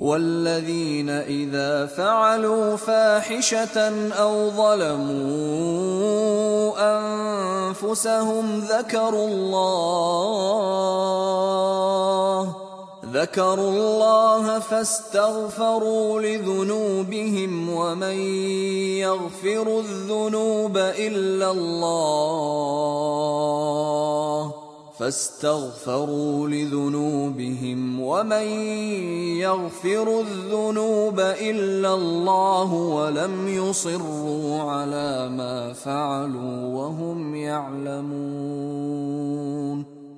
والذين إذا فعلوا فاحشة أو ظلموا أنفسهم ذكروا الله فاستغفروا لذنوبهم ومن يغفر الذنوب إلا الله ولم يصروا على ما فعلوا وهم يعلمون.